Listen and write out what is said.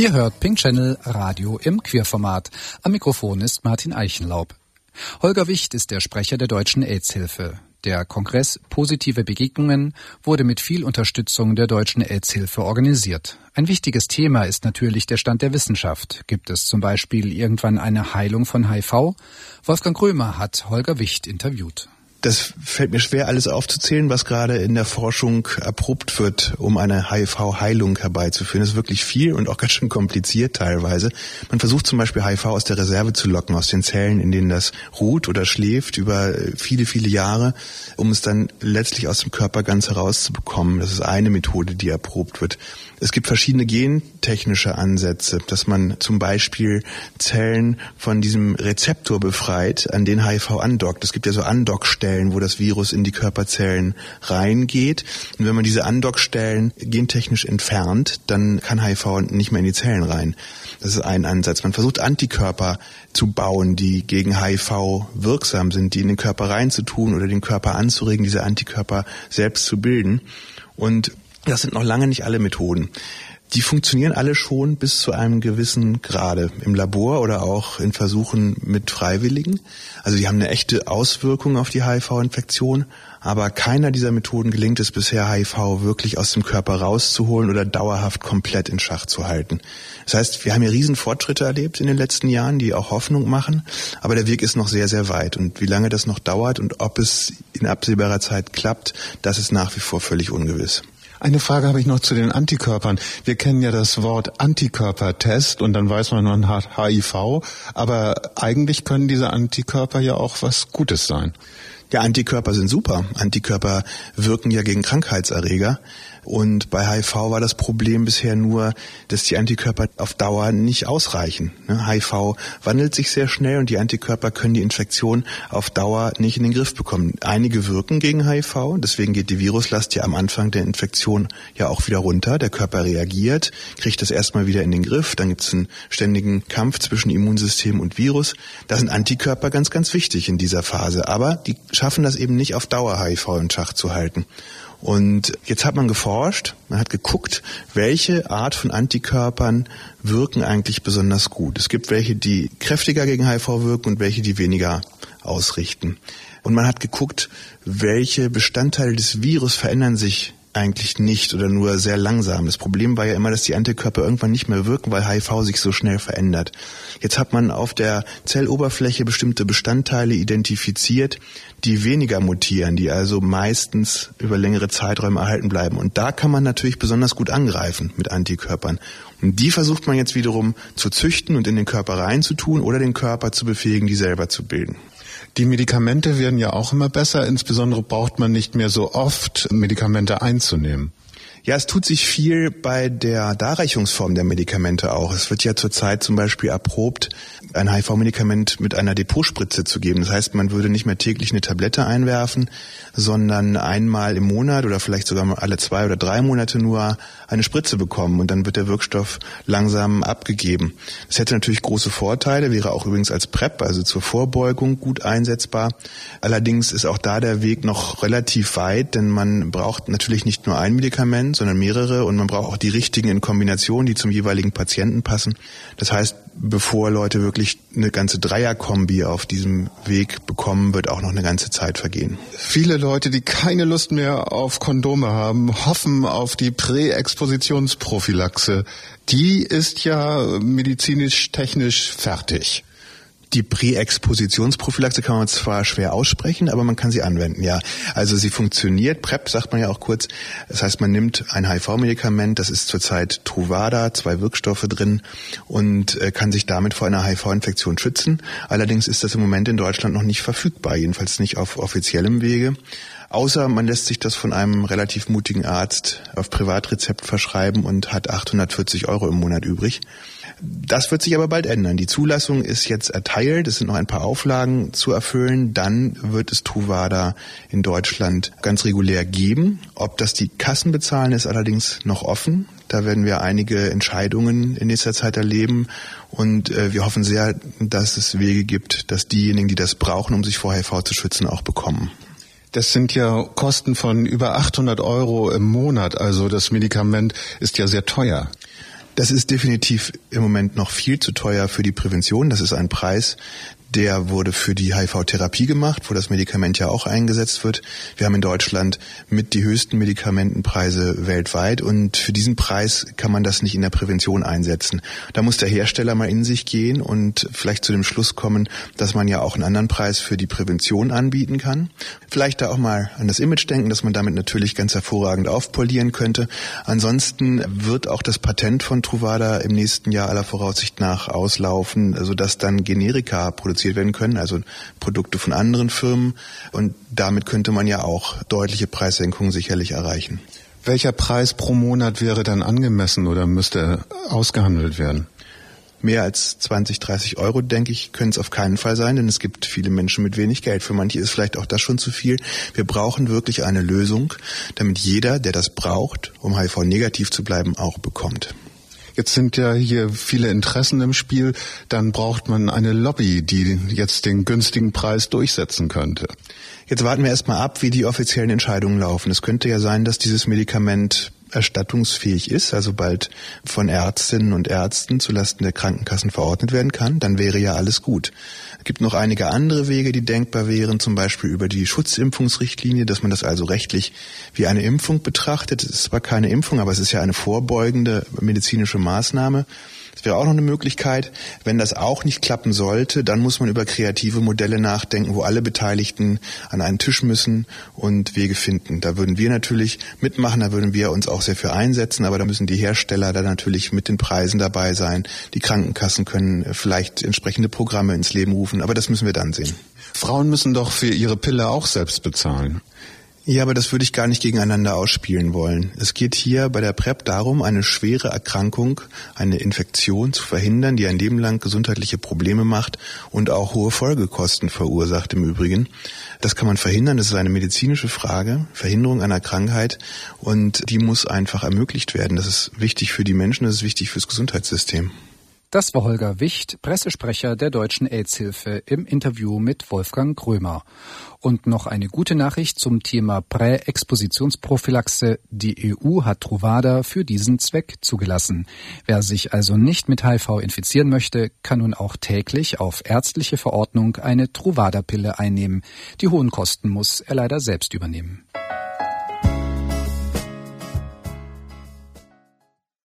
Ihr hört Pink Channel Radio im Queerformat. Am Mikrofon ist Martin Eichenlaub. Holger Wicht ist der Sprecher der Deutschen AIDS-Hilfe. Der Kongress Positive Begegnungen wurde mit viel Unterstützung der Deutschen AIDS-Hilfe organisiert. Ein wichtiges Thema ist natürlich der Stand der Wissenschaft. Gibt es zum Beispiel irgendwann eine Heilung von HIV? Wolfgang Krömer hat Holger Wicht interviewt. Das fällt mir schwer, alles aufzuzählen, was gerade in der Forschung erprobt wird, um eine HIV-Heilung herbeizuführen. Das ist wirklich viel und auch ganz schön kompliziert teilweise. Man versucht zum Beispiel HIV aus der Reserve zu locken, aus den Zellen, in denen das ruht oder schläft über viele, viele Jahre, um es dann letztlich aus dem Körper ganz herauszubekommen. Das ist eine Methode, die erprobt wird. Es gibt verschiedene gentechnische Ansätze, dass man zum Beispiel Zellen von diesem Rezeptor befreit, an den HIV andockt. Es gibt ja so Andockstellen, wo das Virus in die Körperzellen reingeht. Und wenn man diese Andockstellen gentechnisch entfernt, dann kann HIV nicht mehr in die Zellen rein. Das ist ein Ansatz. Man versucht Antikörper zu bauen, die gegen HIV wirksam sind, die in den Körper reinzutun oder den Körper anzuregen, diese Antikörper selbst zu bilden. Und das sind noch lange nicht alle Methoden. Die funktionieren alle schon bis zu einem gewissen Grade im Labor oder auch in Versuchen mit Freiwilligen. Also die haben eine echte Auswirkung auf die HIV-Infektion, aber keiner dieser Methoden gelingt es bisher, HIV wirklich aus dem Körper rauszuholen oder dauerhaft komplett in Schach zu halten. Das heißt, wir haben hier riesen Fortschritte erlebt in den letzten Jahren, die auch Hoffnung machen, aber der Weg ist noch sehr, sehr weit. Und wie lange das noch dauert und ob es in absehbarer Zeit klappt, das ist nach wie vor völlig ungewiss. Eine Frage habe ich noch zu den Antikörpern. Wir kennen ja das Wort Antikörpertest und dann weiß man, man hat HIV, aber eigentlich können diese Antikörper ja auch was Gutes sein. Ja, Antikörper sind super. Antikörper wirken ja gegen Krankheitserreger. Und bei HIV war das Problem bisher nur, dass die Antikörper auf Dauer nicht ausreichen. HIV wandelt sich sehr schnell und die Antikörper können die Infektion auf Dauer nicht in den Griff bekommen. Einige wirken gegen HIV, deswegen geht die Viruslast ja am Anfang der Infektion ja auch wieder runter. Der Körper reagiert, kriegt das erstmal wieder in den Griff, dann gibt es einen ständigen Kampf zwischen Immunsystem und Virus. Da sind Antikörper ganz, ganz wichtig in dieser Phase, aber die schaffen das eben nicht auf Dauer, HIV in Schach zu halten. Und jetzt hat man geforscht, man hat geguckt, welche Art von Antikörpern wirken eigentlich besonders gut. Es gibt welche, die kräftiger gegen HIV wirken und welche, die weniger ausrichten. Und man hat geguckt, welche Bestandteile des Virus verändern sich eigentlich nicht oder nur sehr langsam. Das Problem war ja immer, dass die Antikörper irgendwann nicht mehr wirken, weil HIV sich so schnell verändert. Jetzt hat man auf der Zelloberfläche bestimmte Bestandteile identifiziert, die weniger mutieren, die also meistens über längere Zeiträume erhalten bleiben. Und da kann man natürlich besonders gut angreifen mit Antikörpern. Und die versucht man jetzt wiederum zu züchten und in den Körper reinzutun oder den Körper zu befähigen, die selber zu bilden. Die Medikamente werden ja auch immer besser, insbesondere braucht man nicht mehr so oft Medikamente einzunehmen. Ja, es tut sich viel bei der Darreichungsform der Medikamente auch. Es wird ja zurzeit zum Beispiel erprobt, ein HIV-Medikament mit einer Depotspritze zu geben. Das heißt, man würde nicht mehr täglich eine Tablette einwerfen, sondern einmal im Monat oder vielleicht sogar mal alle 2 oder 3 Monate nur eine Spritze bekommen und dann wird der Wirkstoff langsam abgegeben. Das hätte natürlich große Vorteile, wäre auch übrigens als PrEP, also zur Vorbeugung, gut einsetzbar. Allerdings ist auch da der Weg noch relativ weit, denn man braucht natürlich nicht nur ein Medikament, sondern mehrere und man braucht auch die richtigen in Kombination, die zum jeweiligen Patienten passen. Das heißt, bevor Leute wirklich eine ganze Dreierkombi auf diesem Weg bekommen, wird auch noch eine ganze Zeit vergehen. Viele Leute, die keine Lust mehr auf Kondome haben, hoffen auf die Präexpositionsprophylaxe. Die ist ja medizinisch-technisch fertig. Die Präexpositionsprophylaxe kann man zwar schwer aussprechen, aber man kann sie anwenden, ja. Also sie funktioniert, PrEP sagt man ja auch kurz. Das heißt, man nimmt ein HIV-Medikament, das ist zurzeit Truvada, 2 Wirkstoffe drin und kann sich damit vor einer HIV-Infektion schützen. Allerdings ist das im Moment in Deutschland noch nicht verfügbar, jedenfalls nicht auf offiziellem Wege. Außer man lässt sich das von einem relativ mutigen Arzt auf Privatrezept verschreiben und hat 840 € im Monat übrig. Das wird sich aber bald ändern. Die Zulassung ist jetzt erteilt, es sind noch ein paar Auflagen zu erfüllen. Dann wird es Truvada in Deutschland ganz regulär geben. Ob das die Kassen bezahlen, ist allerdings noch offen. Da werden wir einige Entscheidungen in nächster Zeit erleben und wir hoffen sehr, dass es Wege gibt, dass diejenigen, die das brauchen, um sich vor HIV zu schützen, auch bekommen. Das sind ja Kosten von über 800 € im Monat, also das Medikament ist ja sehr teuer. Das ist definitiv im Moment noch viel zu teuer für die Prävention. Das ist ein Preis, der wurde für die HIV-Therapie gemacht, wo das Medikament ja auch eingesetzt wird. Wir haben in Deutschland mit die höchsten Medikamentenpreise weltweit und für diesen Preis kann man das nicht in der Prävention einsetzen. Da muss der Hersteller mal in sich gehen und vielleicht zu dem Schluss kommen, dass man ja auch einen anderen Preis für die Prävention anbieten kann. Vielleicht da auch mal an das Image denken, dass man damit natürlich ganz hervorragend aufpolieren könnte. Ansonsten wird auch das Patent von Truvada im nächsten Jahr aller Voraussicht nach auslaufen, sodass dann Generika produziert werden können, also Produkte von anderen Firmen. Und damit könnte man ja auch deutliche Preissenkungen sicherlich erreichen. Welcher Preis pro Monat wäre dann angemessen oder müsste ausgehandelt werden? Mehr als 20, 30 Euro, denke ich, können es auf keinen Fall sein, denn es gibt viele Menschen mit wenig Geld. Für manche ist vielleicht auch das schon zu viel. Wir brauchen wirklich eine Lösung, damit jeder, der das braucht, um HIV-negativ zu bleiben, auch bekommt. Jetzt sind ja hier viele Interessen im Spiel, dann braucht man eine Lobby, die jetzt den günstigen Preis durchsetzen könnte. Jetzt warten wir erstmal ab, wie die offiziellen Entscheidungen laufen. Es könnte ja sein, dass dieses Medikament erstattungsfähig ist, also bald von Ärztinnen und Ärzten zulasten der Krankenkassen verordnet werden kann, dann wäre ja alles gut. Es gibt noch einige andere Wege, die denkbar wären, zum Beispiel über die Schutzimpfungsrichtlinie, dass man das also rechtlich wie eine Impfung betrachtet. Es ist zwar keine Impfung, aber es ist ja eine vorbeugende medizinische Maßnahme. Das wäre auch noch eine Möglichkeit. Wenn das auch nicht klappen sollte, dann muss man über kreative Modelle nachdenken, wo alle Beteiligten an einen Tisch müssen und Wege finden. Da würden wir natürlich mitmachen, da würden wir uns auch sehr für einsetzen, aber da müssen die Hersteller da natürlich mit den Preisen dabei sein. Die Krankenkassen können vielleicht entsprechende Programme ins Leben rufen, aber das müssen wir dann sehen. Frauen müssen doch für ihre Pille auch selbst bezahlen. Ja, aber das würde ich gar nicht gegeneinander ausspielen wollen. Es geht hier bei der PrEP darum, eine schwere Erkrankung, eine Infektion zu verhindern, die ein Leben lang gesundheitliche Probleme macht und auch hohe Folgekosten verursacht im Übrigen. Das kann man verhindern, das ist eine medizinische Frage, Verhinderung einer Krankheit und die muss einfach ermöglicht werden. Das ist wichtig für die Menschen, das ist wichtig fürs Gesundheitssystem. Das war Holger Wicht, Pressesprecher der Deutschen AIDS-Hilfe im Interview mit Wolfgang Grömer. Und noch eine gute Nachricht zum Thema Präexpositionsprophylaxe. Die EU hat Truvada für diesen Zweck zugelassen. Wer sich also nicht mit HIV infizieren möchte, kann nun auch täglich auf ärztliche Verordnung eine Truvada-Pille einnehmen. Die hohen Kosten muss er leider selbst übernehmen.